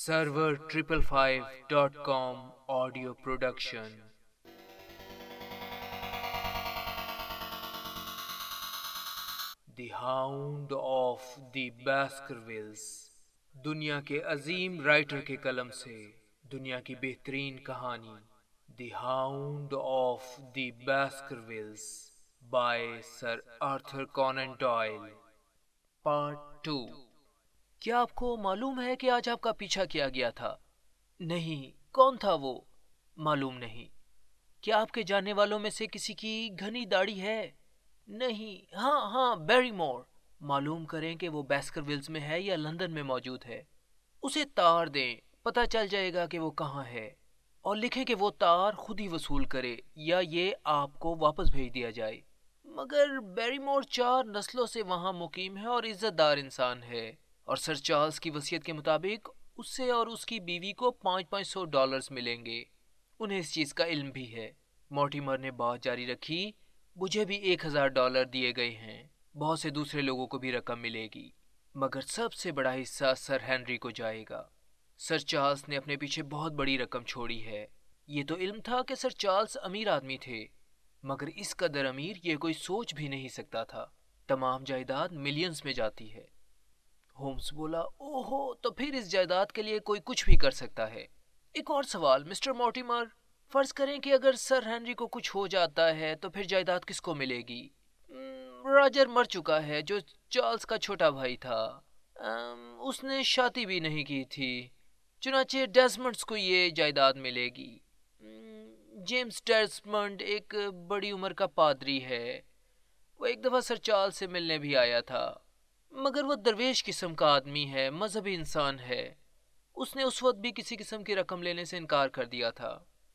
Server555.com audio production. The Hound of the Baskervilles. दुनिया के अजीम writer के कलम से दुनिया की बेहतरीन कहानी The Hound of the Baskervilles by Sir Arthur Conan Doyle. Part 2. क्या आपको मालूम है कि आज आपका पीछा किया गया था? नहीं, कौन था वो? मालूम नहीं। क्या आपके जानने वालों में से किसी की घनी दाढ़ी है? नहीं। हाँ, बैरीमोर। मालूम करें कि वो बैस्करविल्स में है या लंदन में मौजूद है। उसे तार दें, पता चल जाएगा कि वो कहाँ है। और लिखें कि वो तार खुद ही वसूल करे या ये आपको वापस भेज दिया जाए। मगर बैरीमोर 4 नस्लों से वहाँ मुकीम है और इज्जतदार इंसान है, और सर चार्ल्स की वसीयत के मुताबिक उससे और उसकी बीवी को $500 मिलेंगे। उन्हें इस चीज़ का इल्म भी है। मॉर्टिमर ने बात जारी रखी, मुझे भी $1000 दिए गए हैं। बहुत से दूसरे लोगों को भी रकम मिलेगी, मगर सबसे बड़ा हिस्सा सर हेनरी को जाएगा। सर चार्ल्स ने अपने पीछे बहुत बड़ी रकम छोड़ी है। ये तो इल्म था कि सर चार्ल्स अमीर आदमी थे, मगर इस कदर अमीर ये कोई सोच भी नहीं सकता था। तमाम जायदाद मिलियंस में जाती है। होम्स बोला, ओहो, तो फिर इस जायदाद के लिए कोई कुछ भी कर सकता है। एक और सवाल मिस्टर मॉर्टिमर, फर्ज करें कि अगर सर हेनरी को कुछ हो जाता है तो फिर जायदाद किसको मिलेगी? रॉजर मर चुका है, जो चार्ल्स का छोटा भाई था। उसने शादी भी नहीं की थी, चुनाचे डेस्मंड्स को ये जायदाद मिलेगी। जेम्स डेस्मंड एक बड़ी उम्र का पादरी है। वो एक दफ़ा सर चार्ल्स से मिलने भी आया था, मगर वो दरवेश किस्म का आदमी है, मजहबी इंसान है। उसने उस वक्त भी किसी किस्म की रकम लेने से इनकार कर दिया था,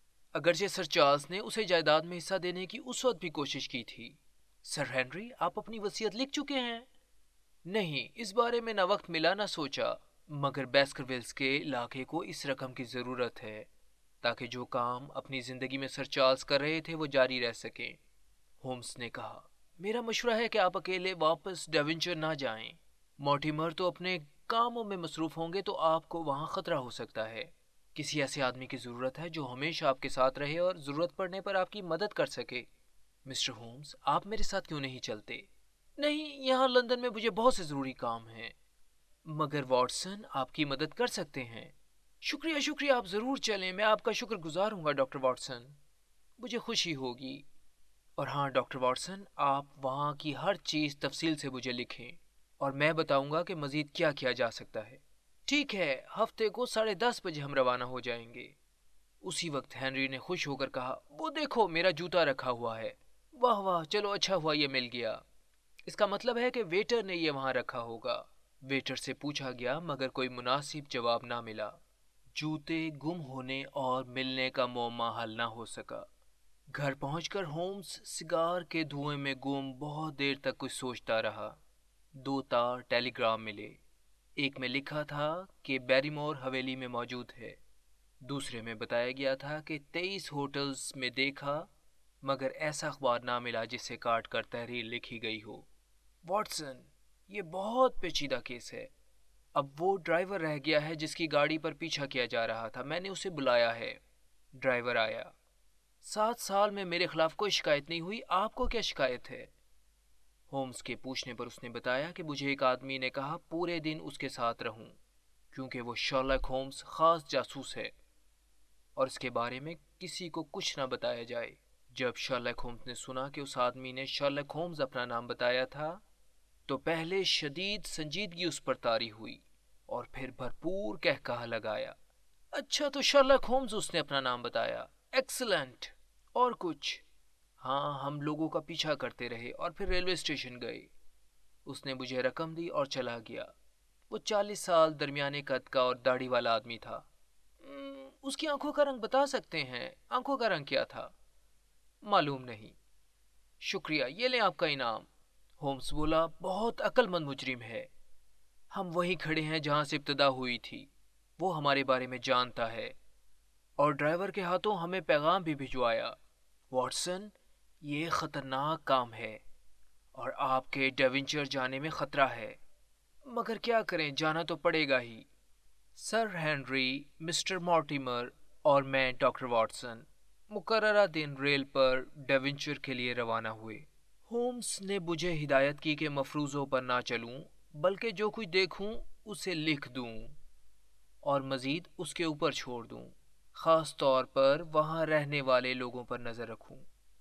अगरचे सर चार्ल्स ने उसे जायदाद में हिस्सा देने की उस वक्त भी कोशिश की थी। सर हेनरी, आप अपनी वसीयत लिख चुके हैं? नहीं, इस बारे में ना वक्त मिला ना सोचा, मगर बैस्करविल्स के इलाके को इस रकम की ज़रूरत है ताकि जो काम अपनी ज़िंदगी में सर चार्ल्स कर रहे थे वो जारी रह सके। होम्स ने कहा, मेरा मशवरा है कि आप अकेले वापस डेविंचर ना जाएं। मॉर्टिमर तो अपने कामों में मसरूफ होंगे तो आपको वहाँ खतरा हो सकता है। किसी ऐसे आदमी की ज़रूरत है जो हमेशा आपके साथ रहे और ज़रूरत पड़ने पर आपकी मदद कर सके। मिस्टर होम्स, आप मेरे साथ क्यों नहीं चलते? नहीं, यहाँ लंदन में मुझे बहुत से ज़रूरी काम हैं। मगर वॉटसन आपकी मदद कर सकते हैं। शुक्रिया, आप ज़रूर चलें। मैं आपका शुक्रगुजार हूँगा डॉक्टर वॉटसन, मुझे खुशी होगी। और हाँ डॉक्टर वॉटसन, आप वहाँ की हर चीज़ तफसील से मुझे लिखें और मैं बताऊँगा कि मज़ीद क्या किया जा सकता है। ठीक है, हफ्ते को 10:30 हम रवाना हो जाएंगे। उसी वक्त हेनरी ने खुश होकर कहा, वो देखो मेरा जूता रखा हुआ है। वाह वाह, चलो अच्छा हुआ ये मिल गया। इसका मतलब है कि वेटर ने ये वहाँ रखा होगा। वेटर से पूछा गया, मगर कोई मुनासिब जवाब ना मिला। जूते गुम होने और मिलने का मौमा हल ना हो सका। घर पहुंचकर होम्स सिगार के धुएं में गुम बहुत देर तक कुछ सोचता रहा। 2 तार टेलीग्राम मिले। एक में लिखा था कि बैरीमोर हवेली में मौजूद है। दूसरे में बताया गया था कि 23 होटल्स में देखा, मगर ऐसा अखबार ना मिला जिसे काट कर तहरीर लिखी गई हो। वॉटसन, ये बहुत पेचीदा केस है। अब वो ड्राइवर रह गया है जिसकी गाड़ी पर पीछा किया जा रहा था। मैंने उसे बुलाया है। ड्राइवर आया। 7 साल में मेरे खिलाफ कोई शिकायत नहीं हुई, आपको क्या शिकायत है? होम्स के पूछने पर उसने बताया कि मुझे एक आदमी ने कहा पूरे दिन उसके साथ रहूं, क्योंकि वो शर्लक होम्स खास जासूस है और इसके बारे में किसी को कुछ ना बताया जाए। जब शर्लक होम्स ने सुना कि उस आदमी ने शर्लक होम्स अपना नाम बताया था, तो पहले शदीद संजीदगी उस पर तारी हुई और फिर भरपूर कहकहा लगाया। अच्छा, तो शर्लक होम्स उसने अपना नाम बताया। एक्सीलेंट। और कुछ? हाँ, हम लोगों का पीछा करते रहे और फिर रेलवे स्टेशन गए। उसने मुझे रकम दी और चला गया। वो 40 साल दरमियाने कद का और दाढ़ी वाला आदमी था। उसकी आंखों का रंग बता सकते हैं? आंखों का रंग क्या था? मालूम नहीं। शुक्रिया, ये लें आपका इनाम। होम्स बोला, बहुत अक्लमंद मुजरिम है। हम वहीं खड़े हैं जहां से इब्तिदा हुई थी। वो हमारे बारे में जानता है और ड्राइवर के हाथों हमें पैगाम भी भिजवाया। वॉटसन, ये खतरनाक काम है और आपके डेविंचर जाने में खतरा है, मगर क्या करें, जाना तो पड़ेगा ही। सर हेनरी, मिस्टर मॉर्टिमर और मैं डॉक्टर वाटसन मुकर्ररा दिन रेल पर डेविंचर के लिए रवाना हुए। होम्स ने मुझे हिदायत की कि मफरूज़ों पर ना चलूं, बल्कि जो कुछ देखूं उसे लिख दूं और मज़ीद उसके ऊपर छोड़ दूं। ख़ास तौर पर वहाँ रहने वाले लोगों पर नज़र रखूं।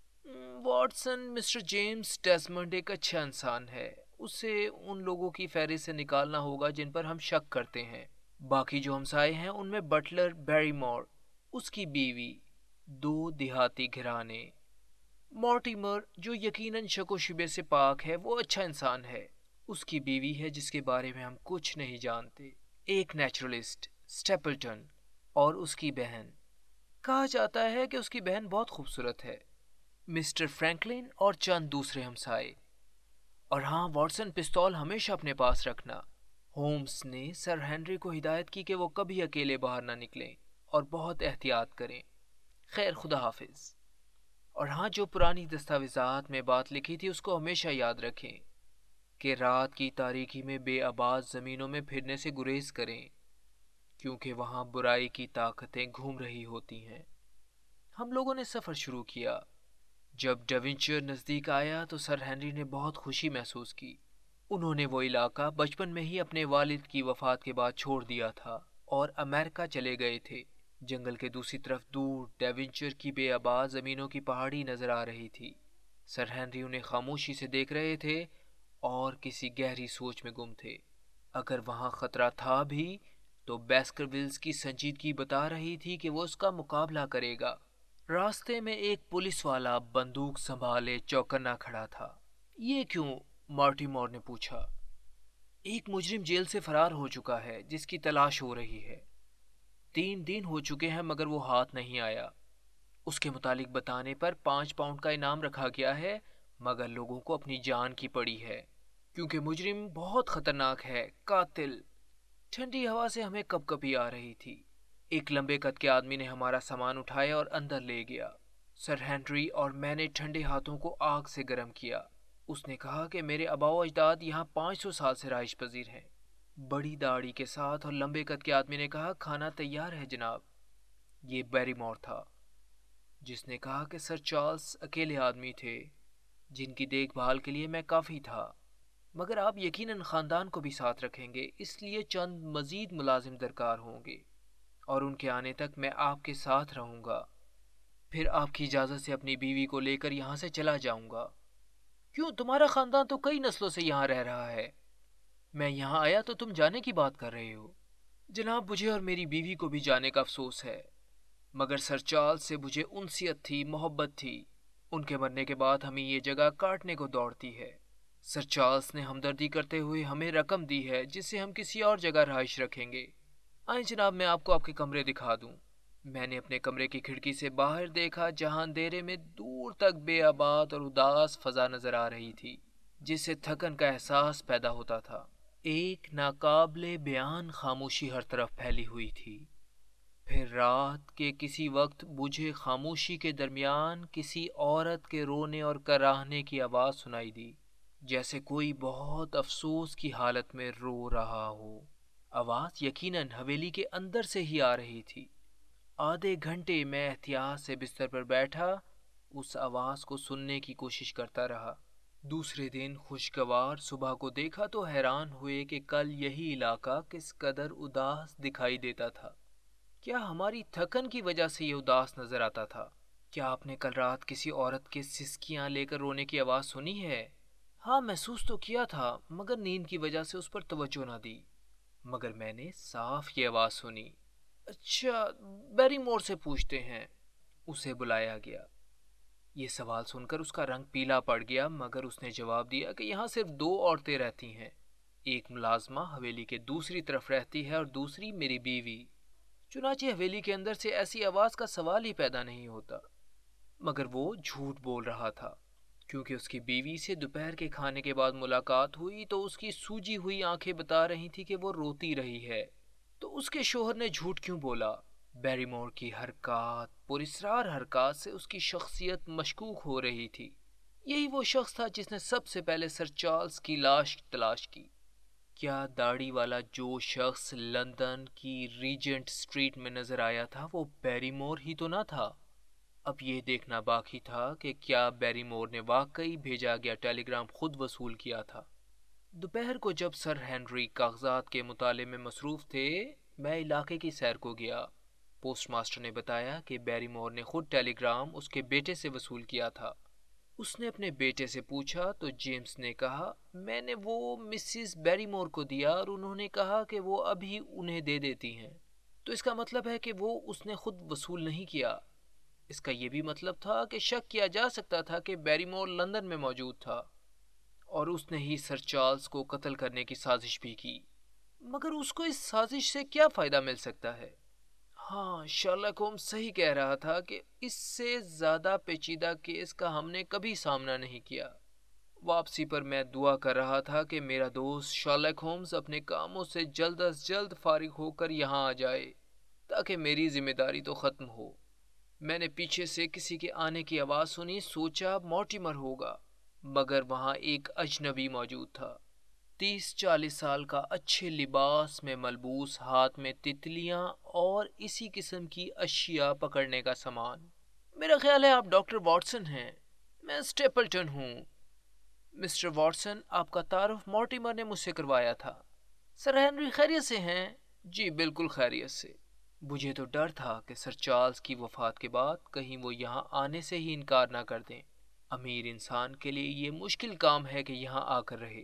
वाटसन, मिस्टर जेम्स डेसमंड एक अच्छा इंसान है। उसे उन लोगों की फहरिस्त से निकालना होगा जिन पर हम शक करते हैं। बाकी जो हमसाए हैं उनमें बटलर बैरीमोर, उसकी बीवी, दो देहाती घराने। मॉर्टिमर जो यकीनन शको शुबे से पाक है, वो अच्छा इंसान है। उसकी बीवी है जिसके बारे में हम कुछ नहीं जानते, एक नेचुरलिस्ट स्टेपल्टन, और उसकी बहन। कहा जाता है कि उसकी बहन बहुत खूबसूरत है। मिस्टर फ्रैंकलिन और चंद दूसरे हमसाए। और हाँ वॉटसन, पिस्तौल हमेशा अपने पास रखना। होम्स ने सर हेनरी को हिदायत की कि वो कभी अकेले बाहर ना निकलें और बहुत एहतियात करें। खैर, खुदा हाफिज। और हाँ, जो पुरानी दस्तावेज़ात में बात लिखी थी उसको हमेशा याद रखें कि रात की तारीकी में बेआबाद ज़मीनों में फिरने से गुरेज करें, क्योंकि वहाँ बुराई की ताकतें घूम रही होती हैं। हम लोगों ने सफ़र शुरू किया। जब डेविंचर नज़दीक आया तो सर हेनरी ने बहुत खुशी महसूस की। उन्होंने वो इलाका बचपन में ही अपने वालिद की वफ़ात के बाद छोड़ दिया था और अमेरिका चले गए थे। जंगल के दूसरी तरफ दूर डेविंचर की बेआबाद ज़मीनों की पहाड़ी नज़र आ रही थी। सर हेनरी उन्हें खामोशी से देख रहे थे और किसी गहरी सोच में गुम थे। अगर वहाँ ख़तरा था भी तो बेस्करविल्स की संजीदगी बता रही थी कि वो उसका मुकाबला करेगा। रास्ते में एक पुलिस वाला बंदूक संभाले चौकन्ना खड़ा था। ये क्यों? मार्टिमोर ने पूछा। एक मुजरिम जेल से फरार हो चुका है जिसकी तलाश हो रही है। 3 दिन हो चुके हैं मगर वो हाथ नहीं आया। उसके मुतालिक बताने पर 5 पाउंड का इनाम रखा गया है, मगर लोगों को अपनी जान की पड़ी है क्योंकि मुजरिम बहुत खतरनाक है, कातिल। ठंडी हवा से हमें कपकपी आ रही थी। एक लंबे कद के आदमी ने हमारा सामान उठाया और अंदर ले गया। सर हेनरी और मैंने ठंडे हाथों को आग से गर्म किया। उसने कहा कि मेरे आबाओ अजदाद यहाँ 500 साल से रहाइश पजीर हैं। बड़ी दाढ़ी के साथ और लंबे कद के आदमी ने कहा, खाना तैयार है जनाब। ये बैरीमोर था, जिसने कहा कि सर चार्ल्स अकेले आदमी थे जिनकी देखभाल के लिए मैं काफ़ी था, मगर आप यकीनन ख़ानदान को भी साथ रखेंगे, इसलिए चंद मज़ीद मुलाजिम दरकार होंगे और उनके आने तक मैं आपके साथ रहूँगा। फिर आपकी इजाज़त से अपनी बीवी को लेकर यहाँ से चला जाऊँगा। क्यों, तुम्हारा ख़ानदान तो कई नस्लों से यहाँ रह रहा है। मैं यहाँ आया तो तुम जाने की बात कर रहे हो। जनाब, मुझे और मेरी बीवी को भी जाने का अफसोस है, मगर सर चार्ल्स से मुझे उनसियत थी, मोहब्बत थी। उनके मरने के बाद हमें ये जगह काटने को दौड़ती है। सर चार्ल्स ने हमदर्दी करते हुए हमें रकम दी है जिससे हम किसी और जगह रहाइश रखेंगे। आए जनाब, मैं आपको आपके कमरे दिखा दूं। मैंने अपने कमरे की खिड़की से बाहर देखा, जहां अंधेरे में दूर तक बेआबाद और उदास फजा नजर आ रही थी, जिससे थकन का एहसास पैदा होता था। एक नाकाबिले बयान खामोशी हर तरफ फैली हुई थी। फिर रात के किसी वक्त मुझे खामोशी के दरमियान किसी औरत के रोने और कराहने की आवाज़ सुनाई दी, जैसे कोई बहुत अफसोस की हालत में रो रहा हो। आवाज़ यकीनन हवेली के अंदर से ही आ रही थी। आधे घंटे मैं एहतियात से बिस्तर पर बैठा, उस आवाज़ को सुनने की कोशिश करता रहा। दूसरे दिन खुशगवार सुबह को देखा तो हैरान हुए कि कल यही इलाका किस कदर उदास दिखाई देता था। क्या हमारी थकन की वजह से ये उदास नजर आता था? क्या आपने कल रात किसी औरत के सिसकियां लेकर रोने की आवाज़ सुनी है? हाँ, महसूस तो किया था, मगर नींद की वजह से उस पर तवज्जो ना दी। मगर मैंने साफ ये आवाज़ सुनी। अच्छा, बैरीमोर से पूछते हैं। उसे बुलाया गया। ये सवाल सुनकर उसका रंग पीला पड़ गया, मगर उसने जवाब दिया कि यहाँ सिर्फ 2 औरतें रहती हैं। एक मुलाजमा हवेली के दूसरी तरफ रहती है और दूसरी मेरी बीवी। चुनाचे हवेली के अंदर से ऐसी आवाज़ का सवाल ही पैदा नहीं होता। मगर वो झूठ बोल रहा था, क्योंकि उसकी बीवी से दोपहर के खाने के बाद मुलाकात हुई तो उसकी सूजी हुई आंखें बता रही थी कि वो रोती रही है। तो उसके शोहर ने झूठ क्यों बोला? बैरीमोर की हरकत, पुरस्रार हरकत से उसकी शख्सियत मशकूक हो रही थी। यही वो शख्स था जिसने सबसे पहले सर चार्ल्स की लाश तलाश की। کیا داڑھی والا جو شخص لندن کی ریجنٹ اسٹریٹ میں نظر آیا تھا وہ بیری مور ہی تو نہ تھا؟ اب یہ دیکھنا باقی تھا کہ کیا بیری مور نے واقعی بھیجا گیا ٹیلی گرام خود وصول کیا تھا۔ دوپہر کو جب سر ہنری کاغذات کے مطالعے میں مصروف تھے، میں علاقے کی سیر کو گیا۔ پوسٹ ماسٹر نے بتایا کہ بیری مور نے خود ٹیلی گرام اس کے بیٹے سے وصول کیا تھا۔ اس نے اپنے بیٹے سے پوچھا تو جیمز نے کہا، میں نے وہ مسز بیری مور کو دیا اور انہوں نے کہا کہ وہ ابھی انہیں دے دیتی ہیں۔ تو اس کا مطلب ہے کہ وہ اس نے خود وصول نہیں کیا۔ اس کا یہ بھی مطلب تھا کہ شک کیا جا سکتا تھا کہ بیری مور لندن میں موجود تھا اور اس نے ہی سر چارلز کو قتل کرنے کی سازش بھی کی۔ مگر اس کو اس سازش سے کیا فائدہ مل سکتا ہے؟ ہاں، شارلک ہومز صحیح کہہ رہا تھا کہ اس سے زیادہ پیچیدہ کیس کا ہم نے کبھی سامنا نہیں کیا۔ واپسی پر میں دعا کر رہا تھا کہ میرا دوست شارلک ہومز اپنے کاموں سے جلد از جلد فارغ ہو کر یہاں آ جائے تاکہ میری ذمہ داری تو ختم ہو۔ میں نے پیچھے سے کسی کے آنے کی آواز سنی، سوچا مورٹیمر ہوگا، مگر وہاں ایک اجنبی موجود تھا۔ 30-40 سال کا، اچھے لباس میں ملبوس، ہاتھ میں تتلیاں اور اسی قسم کی اشیاء پکڑنے کا سامان۔ میرا خیال ہے آپ ڈاکٹر واٹسن ہیں۔ میں اسٹیپلٹن ہوں۔ مسٹر واٹسن، آپ کا تعارف مورٹیمر نے مجھ سے کروایا تھا۔ سر ہنری خیریت سے ہیں؟ جی بالکل خیریت سے۔ مجھے تو ڈر تھا کہ سر چارلز کی وفات کے بعد کہیں وہ یہاں آنے سے ہی انکار نہ کر دیں۔ امیر انسان کے لیے یہ مشکل کام ہے کہ یہاں آ کر رہے۔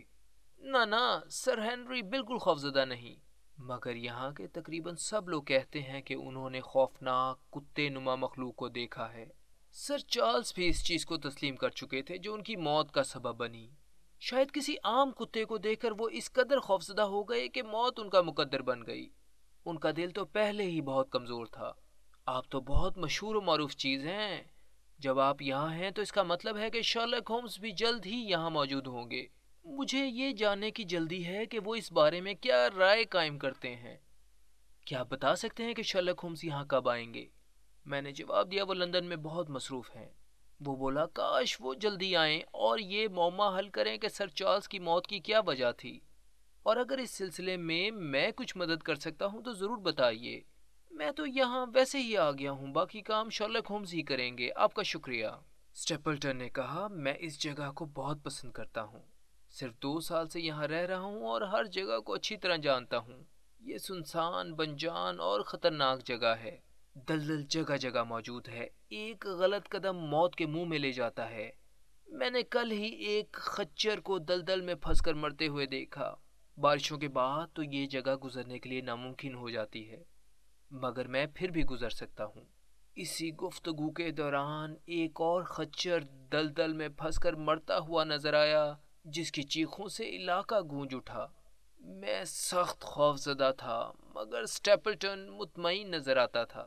نہ سر ہنری بالکل خوفزدہ نہیں، مگر یہاں کے تقریباً سب لوگ کہتے ہیں کہ انہوں نے خوفناک کتے نما مخلوق کو دیکھا ہے۔ سر چارلز بھی اس چیز کو تسلیم کر چکے تھے جو ان کی موت کا سبب بنی۔ شاید کسی عام کتے کو دیکھ کر وہ اس قدر خوفزدہ ہو گئے کہ موت ان کا مقدر بن گئی۔ ان کا دل تو پہلے ہی بہت کمزور تھا۔ آپ تو بہت مشہور و معروف چیز ہیں۔ جب آپ یہاں ہیں تو اس کا مطلب ہے کہ شارلک ہومز بھی جلد ہی یہاں موجود ہوں گے۔ مجھے یہ جاننے کی جلدی ہے کہ وہ اس بارے میں کیا رائے قائم کرتے ہیں۔ کیا آپ بتا سکتے ہیں کہ شارلک ہومز یہاں کب آئیں گے؟ میں نے جواب دیا، وہ لندن میں بہت مصروف ہیں۔ وہ بولا، کاش وہ جلدی آئیں اور یہ معمہ حل کریں کہ سر چارلز کی موت کی کیا وجہ تھی، اور اگر اس سلسلے میں کچھ مدد کر سکتا ہوں تو ضرور بتائیے۔ میں تو یہاں ویسے ہی آ گیا ہوں، باقی کام شارلک ہومز ہی کریں گے۔ آپ کا شکریہ۔ اسٹیپلٹن نے کہا، میں اس جگہ کو بہت پسند کرتا ہوں۔ صرف 2 سال سے یہاں رہ رہا ہوں اور ہر جگہ کو اچھی طرح جانتا ہوں۔ یہ سنسان، بنجان اور خطرناک جگہ ہے۔ دلدل جگہ جگہ موجود ہے، ایک غلط قدم موت کے منہ میں لے جاتا ہے۔ میں نے کل ہی ایک خچر کو دلدل میں پھنس کر مرتے ہوئے دیکھا۔ بارشوں کے بعد تو یہ جگہ گزرنے کے لیے ناممکن ہو جاتی ہے، مگر میں پھر بھی گزر سکتا ہوں۔ اسی گفتگو کے دوران ایک اور خچر دلدل میں پھنس کر مرتا ہوا نظر آیا، جس کی چیخوں سے علاقہ گونج اٹھا۔ میں سخت خوف زدہ تھا، مگر اسٹیپلٹن مطمئن نظر آتا تھا۔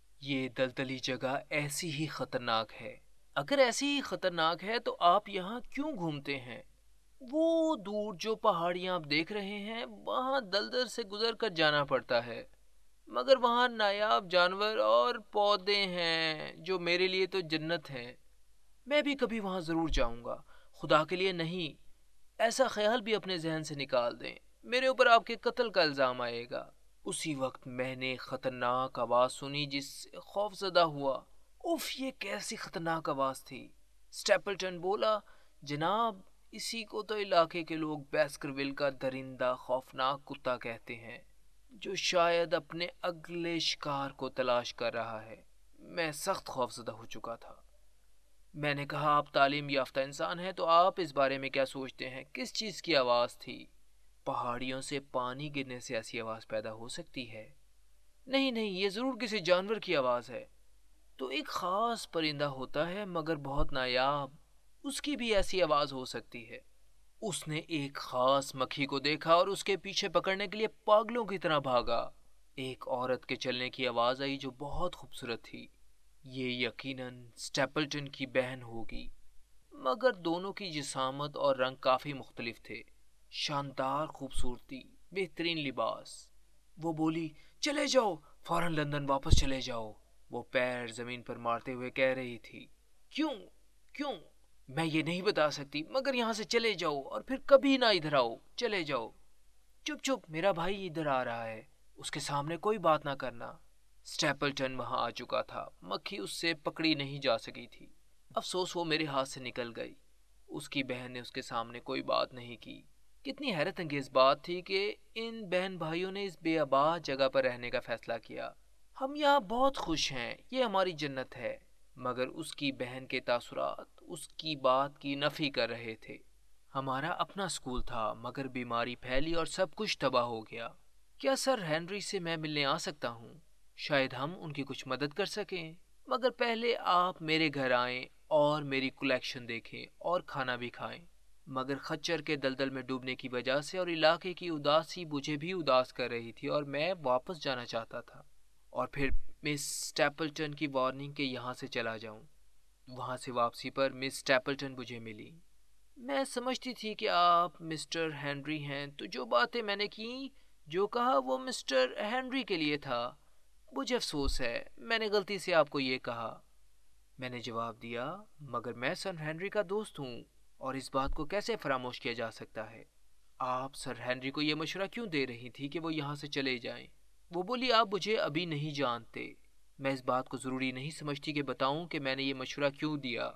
یہ دلدلی جگہ ایسی ہی خطرناک ہے۔ اگر ایسی ہی خطرناک ہے تو آپ یہاں کیوں گھومتے ہیں؟ وہ دور جو پہاڑیاں آپ دیکھ رہے ہیں، وہاں دلدل سے گزر کر جانا پڑتا ہے، مگر وہاں نایاب جانور اور پودے ہیں جو میرے لیے تو جنت ہیں۔ میں بھی کبھی وہاں ضرور جاؤں گا۔ خدا کے لیے نہیں، ایسا خیال بھی اپنے ذہن سے نکال دیں، میرے اوپر آپ کے قتل کا الزام آئے گا۔ اسی وقت میں نے خطرناک آواز سنی جس سے خوف زدہ ہوا۔ اف، یہ کیسی خطرناک آواز تھی؟ اسٹیپلٹن بولا، جناب، اسی کو تو علاقے کے لوگ بیسکرویل کا درندہ خوفناک کتا کہتے ہیں، جو شاید اپنے اگلے شکار کو تلاش کر رہا ہے۔ میں سخت خوفزدہ ہو چکا تھا۔ میں نے کہا، آپ تعلیم یافتہ انسان ہیں تو آپ اس بارے میں کیا سوچتے ہیں؟ کس چیز کی آواز تھی؟ پہاڑیوں سے پانی گرنے سے ایسی آواز پیدا ہو سکتی ہے؟ نہیں، یہ ضرور کسی جانور کی آواز ہے۔ تو ایک خاص پرندہ ہوتا ہے مگر بہت نایاب، اس کی بھی ایسی آواز ہو سکتی ہے۔ اس نے ایک خاص مکھی کو دیکھا اور اس کے پیچھے پکڑنے کے لیے پاگلوں کی طرح بھاگا۔ ایک عورت کے چلنے کی آواز آئی جو بہت خوبصورت تھی۔ یہ یقیناً اسٹیپلٹن کی بہن ہوگی، مگر دونوں کی جسامت اور رنگ کافی مختلف تھے۔ شاندار خوبصورتی، بہترین لباس۔ وہ بولی، چلے جاؤ، فوراً لندن واپس چلے جاؤ۔ وہ پیر زمین پر مارتے ہوئے کہہ رہی تھی۔ کیوں؟ میں یہ نہیں بتا سکتی، مگر یہاں سے چلے جاؤ اور پھر کبھی نہ ادھر آؤ، چلے جاؤ۔ چپ چپ، میرا بھائی ادھر آ رہا ہے، اس کے سامنے کوئی بات نہ کرنا۔ سٹیپلٹن وہاں آ چکا تھا، مکھی اس سے پکڑی نہیں جا سکی تھی۔ افسوس وہ میرے ہاتھ سے نکل گئی۔ اس کی بہن نے اس کے سامنے کوئی بات نہیں کی۔ کتنی حیرت انگیز بات تھی کہ ان بہن بھائیوں نے اس بے آباد جگہ پر رہنے کا فیصلہ کیا۔ ہم یہاں بہت خوش ہیں، یہ ہماری جنت ہے، مگر اس کی بہن کے تاثرات اس کی بات کی نفی کر رہے تھے۔ ہمارا اپنا اسکول تھا، مگر بیماری پھیلی اور سب کچھ تباہ ہو گیا۔ کیا سر ہنری سے میں ملنے آ سکتا ہوں؟ شاید ہم ان کی کچھ مدد کر سکیں، مگر پہلے آپ میرے گھر آئیں اور میری کلیکشن دیکھیں اور کھانا بھی کھائیں۔ مگر خچر کے دلدل میں ڈوبنے کی وجہ سے اور علاقے کی اداسی مجھے بھی اداس کر رہی تھی اور میں واپس جانا چاہتا تھا، اور پھر مس سٹیپلٹن کی وارننگ کہ یہاں سے چلا جاؤں۔ وہاں سے واپسی پر مس سٹیپلٹن مجھے ملی۔ میں سمجھتی تھی کہ آپ مسٹر ہنری ہیں، تو جو باتیں میں نے کی، جو کہا، وہ مسٹر ہنری کے لیے تھا۔ مجھے افسوس ہے، میں نے غلطی سے آپ کو یہ کہا۔ میں نے جواب دیا، مگر میں سر ہنری کا دوست ہوں اور اس بات کو کیسے فراموش کیا جا سکتا ہے؟ آپ سر ہنری کو یہ مشورہ کیوں دے رہی تھی کہ وہ یہاں سے چلے جائیں؟ وہ بولی، آپ مجھے ابھی نہیں جانتے۔ میں اس بات کو ضروری نہیں سمجھتی کہ بتاؤں کہ میں نے یہ مشورہ کیوں دیا،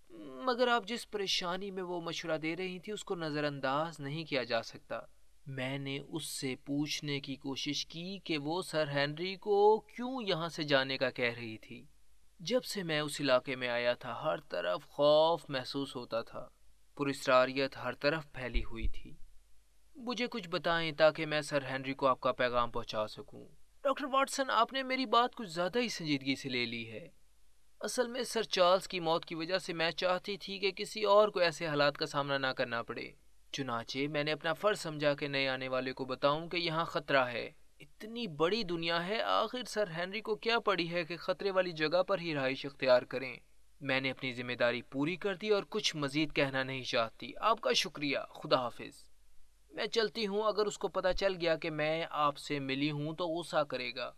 مگر آپ جس پریشانی میں وہ مشورہ دے رہی تھی اس کو نظر انداز نہیں کیا جا سکتا۔ میں نے اس سے پوچھنے کی کوشش کی کہ وہ سر ہنری کو کیوں یہاں سے جانے کا کہہ رہی تھی۔ جب سے میں اس علاقے میں آیا تھا، ہر طرف خوف محسوس ہوتا تھا، پراسراریت ہر طرف پھیلی ہوئی تھی۔ مجھے کچھ بتائیں تاکہ میں سر ہنری کو آپ کا پیغام پہنچا سکوں۔ ڈاکٹر واٹسن، آپ نے میری بات کچھ زیادہ ہی سنجیدگی سے لے لی ہے۔ اصل میں سر چارلز کی موت کی وجہ سے میں چاہتی تھی کہ کسی اور کو ایسے حالات کا سامنا نہ کرنا پڑے۔ چنانچہ میں نے اپنا فرض سمجھا کہ نئے آنے والے کو بتاؤں کہ یہاں خطرہ ہے۔ اتنی بڑی دنیا ہے، آخر سر ہنری کو کیا پڑی ہے کہ خطرے والی جگہ پر ہی رہائش اختیار کریں؟ میں نے اپنی ذمہ داری پوری کر دی اور کچھ مزید کہنا نہیں چاہتی۔ آپ کا شکریہ، خدا حافظ۔ میں چلتی ہوں، اگر اس کو پتہ چل گیا کہ میں آپ سے ملی ہوں تو غصہ کرے گا۔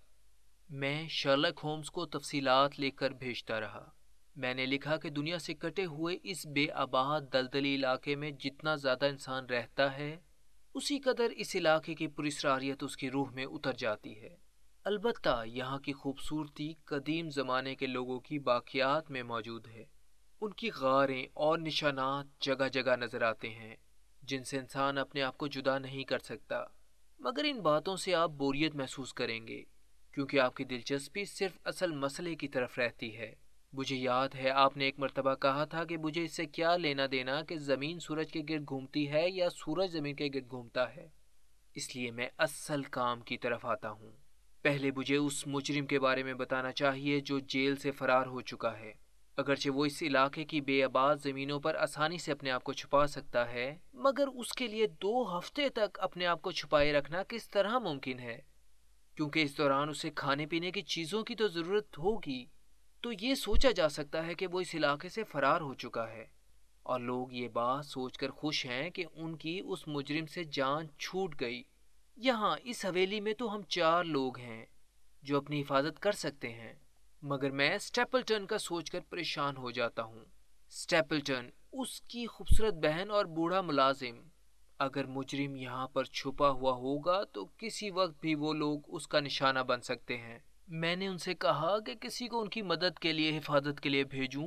میں شرلک ہومز کو تفصیلات لے کر بھیجتا رہا۔ میں نے لکھا کہ دنیا سے کٹے ہوئے اس بے آباد دلدلی علاقے میں جتنا زیادہ انسان رہتا ہے، اسی قدر اس علاقے کی پراسراریت اس کی روح میں اتر جاتی ہے۔ البتہ یہاں کی خوبصورتی قدیم زمانے کے لوگوں کی باقیات میں موجود ہے۔ ان کی غاریں اور نشانات جگہ جگہ نظر آتے ہیں، جن سے انسان اپنے آپ کو جدا نہیں کر سکتا۔ مگر ان باتوں سے آپ بوریت محسوس کریں گے، کیونکہ آپ کی دلچسپی صرف اصل مسئلے کی طرف رہتی ہے۔ مجھے یاد ہے آپ نے ایک مرتبہ کہا تھا کہ مجھے اس سے کیا لینا دینا کہ زمین سورج کے گرد گھومتی ہے یا سورج زمین کے گرد گھومتا ہے۔ اس لیے میں اصل کام کی طرف آتا ہوں۔ پہلے مجھے اس مجرم کے بارے میں بتانا چاہیے جو جیل سے فرار ہو چکا ہے۔ اگرچہ وہ اس علاقے کی بے آباد زمینوں پر آسانی سے اپنے آپ کو چھپا سکتا ہے، مگر اس کے لیے 2 ہفتے تک اپنے آپ کو چھپائے رکھنا کس طرح ممکن ہے؟ کیونکہ اس دوران اسے کھانے پینے کی چیزوں کی تو ضرورت ہوگی۔ تو یہ سوچا جا سکتا ہے کہ وہ اس علاقے سے فرار ہو چکا ہے، اور لوگ یہ بات سوچ کر خوش ہیں کہ ان کی اس مجرم سے جان چھوٹ گئی۔ یہاں اس حویلی میں تو ہم 4 لوگ ہیں جو اپنی حفاظت کر سکتے ہیں، مگر میں سٹیپلٹن کا سوچ کر پریشان ہو جاتا ہوں۔ سٹیپلٹن، اس کی خوبصورت بہن اور بوڑھا ملازم۔ اگر مجرم یہاں پر چھپا ہوا ہوگا تو کسی وقت بھی وہ لوگ اس کا نشانہ بن سکتے ہیں۔ میں نے ان سے کہا کہ کسی کو ان کی مدد کے لیے، حفاظت کے لیے بھیجوں،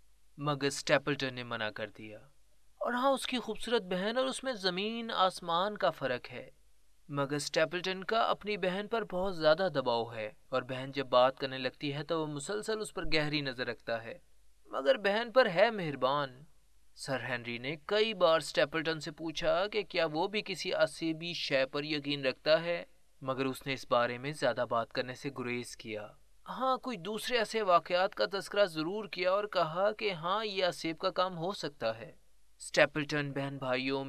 مگر سٹیپلٹن نے منع کر دیا۔ اور ہاں، اس کی خوبصورت بہن اور اس میں زمین آسمان کا فرق ہے، مگر سٹیپلٹن کا اپنی بہن پر بہت زیادہ دباؤ ہے، اور بہن جب بات کرنے لگتی ہے تو وہ مسلسل اس پر گہری نظر رکھتا ہے، مگر بہن پر ہے مہربان۔ سر ہنری نے کئی بار سٹیپلٹن سے پوچھا کہ کیا وہ بھی کسی عصبی شے پر یقین رکھتا ہے، مگر اس نے اس بارے میں زیادہ بات کرنے سے گریز کیا۔ ہاں، کوئی دوسرے ایسے واقعات کا تذکرہ ضرور کیا اور کہا کہ ہاں، یہ عصیب کا کام ہو سکتا ہے۔ سٹیپلٹن بہن بھائیوں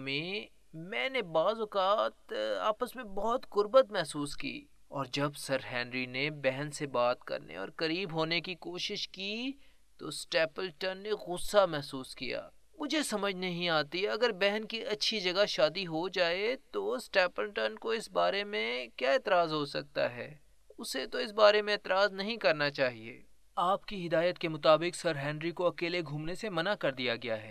میں نے بعض اوقات آپس میں بہت قربت محسوس کی، اور جب سر ہنری نے بہن سے بات کرنے اور قریب ہونے کی کوشش کی تو سٹیپلٹن نے غصہ محسوس کیا۔ مجھے سمجھ نہیں آتی، اگر بہن کی اچھی جگہ شادی ہو جائے تو سٹیپلٹن کو اس بارے میں کیا اعتراض ہو سکتا ہے؟ اسے تو اس بارے میں اعتراض نہیں کرنا چاہیے۔ آپ کی ہدایت کے مطابق سر ہنری کو اکیلے گھومنے سے منع کر دیا گیا ہے۔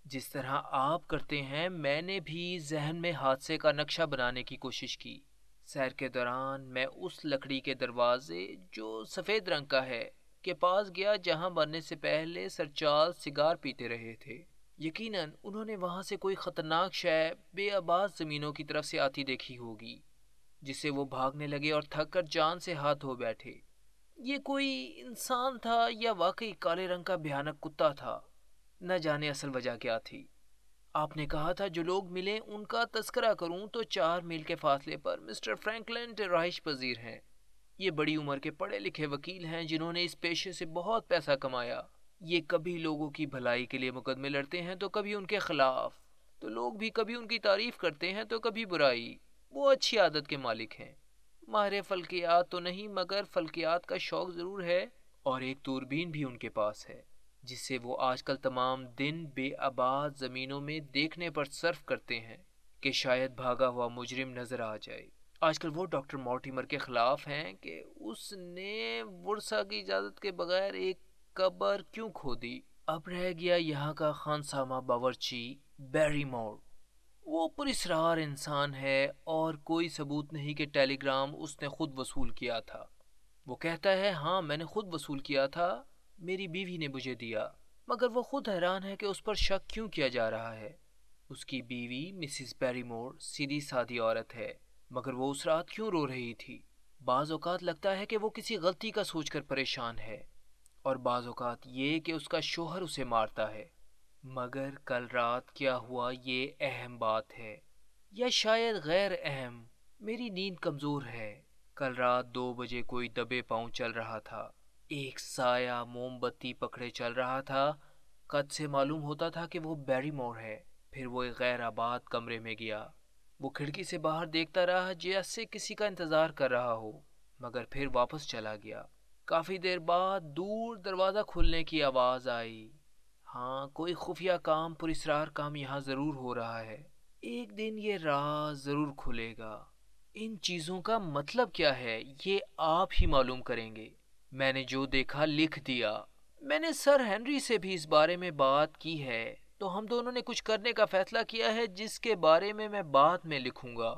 جس طرح آپ کرتے ہیں میں نے بھی ذہن میں حادثے کا نقشہ بنانے کی کوشش کی۔ سیر کے دوران میں اس لکڑی کے دروازے جو سفید رنگ کا ہے کے پاس گیا جہاں مرنے سے پہلے سر چارلز سگار پیتے رہے تھے۔ یقیناً انہوں نے وہاں سے کوئی خطرناک شے بے آباد زمینوں کی طرف سے آتی دیکھی ہوگی جس سے وہ بھاگنے لگے اور تھک کر جان سے ہاتھ دھو بیٹھے۔ یہ کوئی انسان تھا یا واقعی کالے رنگ کا بھیانک کتا تھا؟ نہ جانے اصل وجہ کیا تھی۔ آپ نے کہا تھا جو لوگ ملے ان کا تذکرہ کروں تو 4 میل کے فاصلے پر مسٹر فرینکلن رہائش پذیر ہیں۔ یہ بڑی عمر کے پڑھے لکھے وکیل ہیں جنہوں نے اس پیشے سے بہت پیسہ کمایا۔ یہ کبھی لوگوں کی بھلائی کے لیے مقدمے لڑتے ہیں تو کبھی ان کے خلاف، تو لوگ بھی کبھی ان کی تعریف کرتے ہیں تو کبھی برائی۔ وہ اچھی عادت کے مالک ہیں۔ ماہر فلکیات تو نہیں مگر فلکیات کا شوق ضرور ہے، اور ایک دوربین بھی ان کے پاس ہے جس سے وہ آج کل تمام دن بے آباد زمینوں میں دیکھنے پر صرف کرتے ہیں کہ شاید بھاگا ہوا مجرم نظر آ جائے۔ آج کل وہ ڈاکٹر مورٹیمر کے خلاف ہیں کہ اس نے ورثہ کی اجازت کے بغیر ایک قبر کیوں کھودی۔ اب رہ گیا یہاں کا خانسامہ باورچی بیری مور۔ وہ پراسرار انسان ہے اور کوئی ثبوت نہیں کہ ٹیلی گرام اس نے خود وصول کیا تھا۔ وہ کہتا ہے ہاں میں نے خود وصول کیا تھا، میری بیوی نے مجھے دیا، مگر وہ خود حیران ہے کہ اس پر شک کیوں کیا جا رہا ہے۔ اس کی بیوی مسز بیری مور سیدھی سادی عورت ہے، مگر وہ اس رات کیوں رو رہی تھی؟ بعض اوقات لگتا ہے کہ وہ کسی غلطی کا سوچ کر پریشان ہے، اور بعض اوقات یہ کہ اس کا شوہر اسے مارتا ہے۔ مگر کل رات کیا ہوا یہ اہم بات ہے، یا شاید غیر اہم۔ میری نیند کمزور ہے۔ کل رات 2 بجے کوئی دبے پاؤں چل رہا تھا، ایک سایہ موم بتی پکڑے چل رہا تھا۔ قد سے معلوم ہوتا تھا کہ وہ بیری مور ہے۔ پھر وہ ایک غیر آباد کمرے میں گیا۔ وہ کھڑکی سے باہر دیکھتا رہا جیسے کسی کا انتظار کر رہا ہو، مگر پھر واپس چلا گیا۔ کافی دیر بعد دور دروازہ کھلنے کی آواز آئی۔ ہاں کوئی خفیہ کام، پراسرار کام یہاں ضرور ہو رہا ہے۔ ایک دن یہ راز ضرور کھلے گا۔ ان چیزوں کا مطلب کیا ہے یہ آپ ہی معلوم کریں گے۔ میں نے جو دیکھا لکھ دیا۔ میں نے سر ہنری سے بھی اس بارے میں بات کی ہے، تو ہم دونوں نے کچھ کرنے کا فیصلہ کیا ہے جس کے بارے میں بعد میں لکھوں گا۔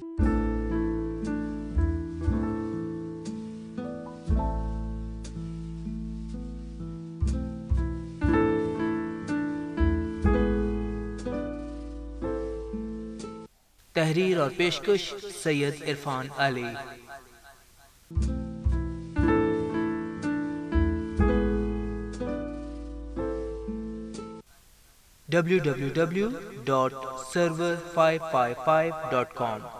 تحریر اور پیشکش سید عرفان علی۔ www.server555.com